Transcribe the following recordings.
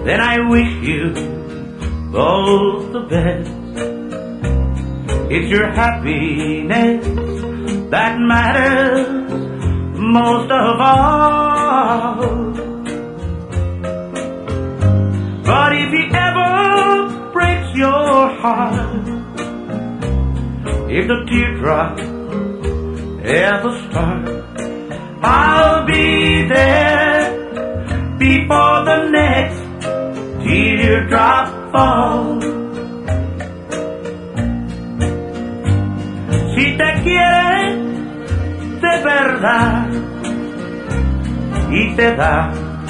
then I wish you both the best. It's your happiness that matters most of all. But if he ever breaks your heart, if the teardrop ever start, I'll be there before the next teardrop falls. Si te quiere de verdad y te da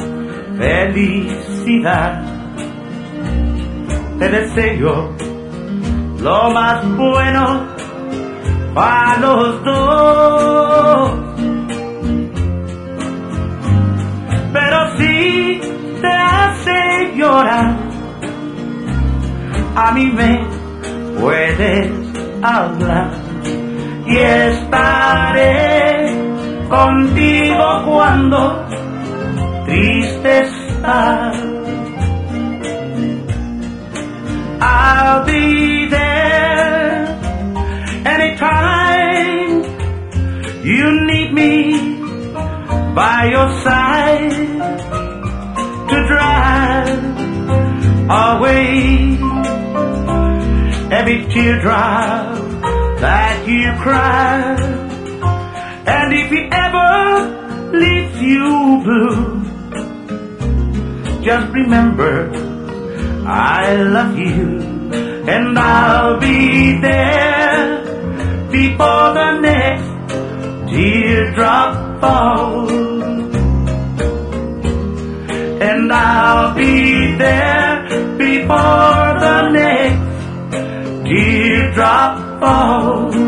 felicidad, te deseo lo más bueno para los dos. Pero si te hace llorar, a mí me puedes hablar y estaré contigo cuando triste estás. I'll be there anytime you need me by your side to drive away every teardrop that you cry. And if he ever leaves you blue, just remember I love you, and I'll be there before the next teardrop falls. And I'll be there before the next teardrop falls.